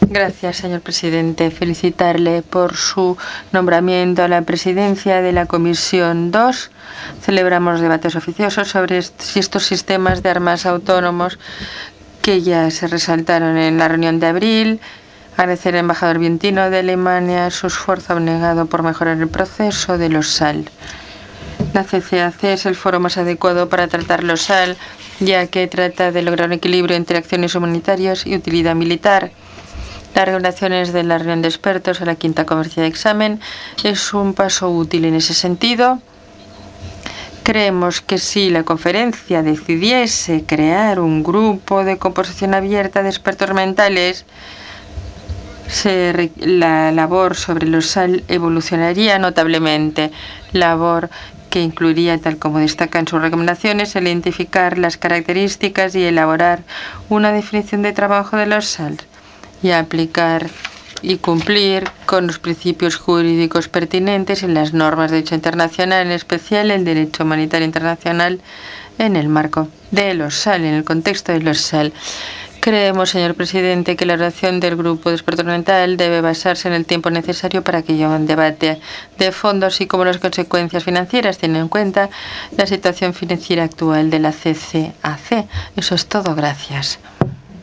Gracias, señor presidente. Felicitarle por su nombramiento a la presidencia de la Comisión 2. Celebramos debates oficiosos sobre estos sistemas de armas autónomos que ya se resaltaron en la reunión de abril. Agradecer al embajador Vientino de Alemania su esfuerzo abnegado por mejorar el proceso de los SAL. La CCAC es el foro más adecuado para tratar los SAL, ya que trata de lograr un equilibrio entre acciones humanitarias y utilidad militar. Las regulaciones de la reunión de expertos a la quinta conferencia de examen es un paso útil en ese sentido. Creemos que si la conferencia decidiese crear un grupo de composición abierta de expertos mentales, la labor sobre los SAL evolucionaría notablemente. Labor que incluiría, tal como destaca en sus recomendaciones, el identificar las características y elaborar una definición de trabajo de los SAL y aplicar y cumplir con los principios jurídicos pertinentes en las normas de derecho internacional, en especial el derecho humanitario internacional en el marco de los SAL, en el contexto de los SAL. Creemos, señor presidente, que la oración del grupo de expertos mental debe basarse en el tiempo necesario para que haya un debate de fondo, así como las consecuencias financieras, teniendo en cuenta la situación financiera actual de la CCAC. Eso es todo. Gracias.